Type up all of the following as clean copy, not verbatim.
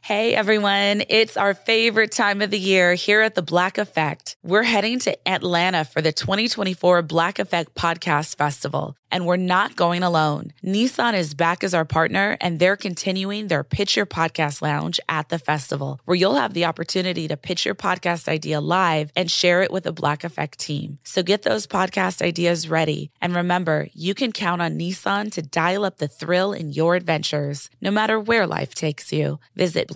Hey everyone, it's our favorite time of the year here at The Black Effect. We're heading to Atlanta for the 2024 Black Effect Podcast Festival, and we're not going alone. Nissan is back as our partner, and they're continuing their Pitch Your Podcast Lounge at the festival, where you'll have the opportunity to pitch your podcast idea live and share it with the Black Effect team. So get those podcast ideas ready. And remember, you can count on Nissan to dial up the thrill in your adventures, no matter where life takes you. Visit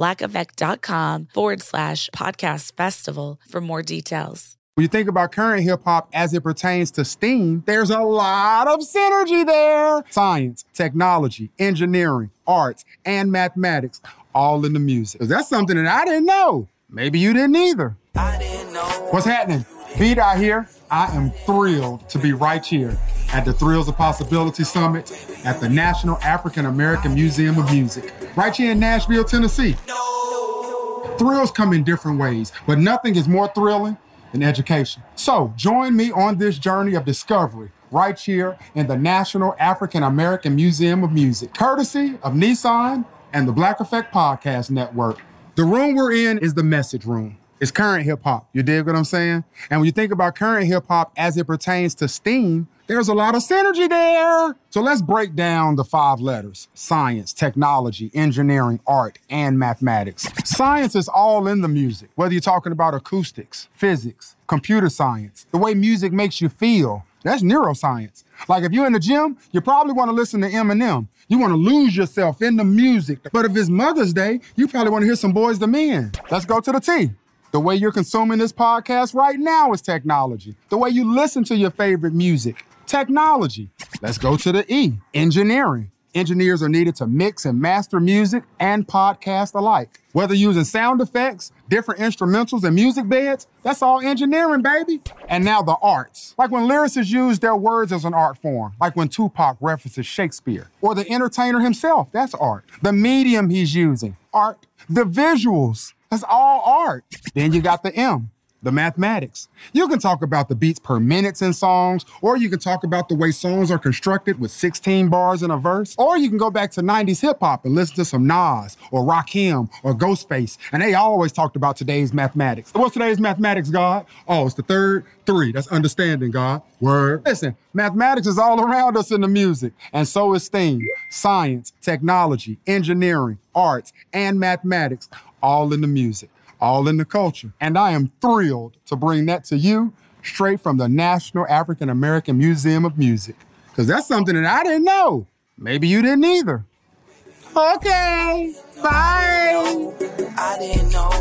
blackeffect.com/podcast festival for more details. When you think about current hip hop as it pertains to STEAM, there's a lot of synergy there. Science, technology, engineering, arts, and mathematics, all in the music. That's something that I didn't know. Maybe you didn't either. I didn't know. What's happening? Beat out here. I am thrilled to be right here at the Thrills of Possibility Summit at the National African American Museum of Music, right here in Nashville, Tennessee. Thrills come in different ways, but nothing is more thrilling than education. So join me on this journey of discovery right here in the National African American Museum of Music, courtesy of Nissan and the Black Effect Podcast Network. The room we're in is the message room. It's current hip hop. You dig what I'm saying? And when you think about current hip hop as it pertains to STEAM, there's a lot of synergy there. So let's break down the 5 letters: science, technology, engineering, art, and mathematics. Science is all in the music, whether you're talking about acoustics, physics, computer science, the way music makes you feel. That's neuroscience. Like if you're in the gym, you probably want to listen to Eminem. You want to lose yourself in the music. But if it's Mother's Day, you probably want to hear some Boys II Men. Let's go to the T. The way you're consuming this podcast right now is technology. The way you listen to your favorite music, technology. Let's go to the E, engineering. Engineers are needed to mix and master music and podcast alike. Whether using sound effects, different instrumentals, and music beds, that's all engineering, baby. And now the arts. Like when lyricists use their words as an art form, like when Tupac references Shakespeare, or the entertainer himself, that's art. The medium he's using, art. The visuals, that's all art. Then you got the M, the mathematics. You can talk about the beats per minute in songs, or you can talk about the way songs are constructed with 16 bars in a verse, or you can go back to 90s hip hop and listen to some Nas or Rakim or Ghostface, and they always talked about today's mathematics. What's today's mathematics, God? Oh, it's the third 3. That's understanding, God. Word. Listen, mathematics is all around us in the music, and so is STEAM. Science, technology, engineering, arts, and mathematics, all in the music, all in the culture. And I am thrilled to bring that to you straight from the National African American Museum of Music. Because that's something that I didn't know. Maybe you didn't either. Okay, bye. I didn't know.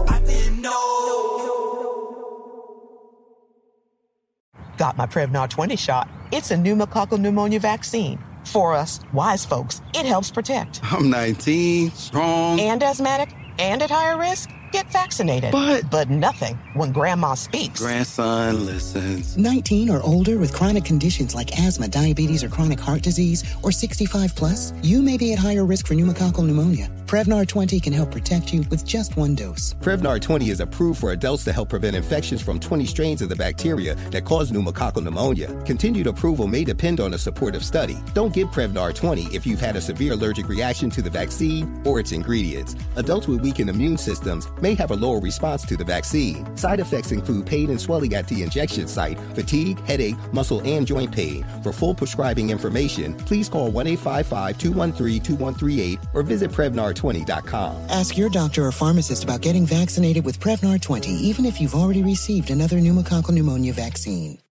Got my Prevnar 20 shot. It's a pneumococcal pneumonia vaccine. For us, wise folks, it helps protect. I'm 19, strong. And asthmatic, and at higher risk. Get vaccinated. But nothing when grandma speaks. Grandson listens. 19 or older with chronic conditions like asthma, diabetes, or chronic heart disease, or 65 plus, you may be at higher risk for pneumococcal pneumonia. Prevnar 20 can help protect you with just 1 dose. Prevnar 20 is approved for adults to help prevent infections from 20 strains of the bacteria that cause pneumococcal pneumonia. Continued approval may depend on a supportive study. Don't get Prevnar 20 if you've had a severe allergic reaction to the vaccine or its ingredients. Adults with weakened immune systems may have a lower response to the vaccine. Side effects include pain and swelling at the injection site, fatigue, headache, muscle, and joint pain. For full prescribing information, please call 1-855-213-2138 or visit Prevnar20.com. Ask your doctor or pharmacist about getting vaccinated with Prevnar 20, even if you've already received another pneumococcal pneumonia vaccine.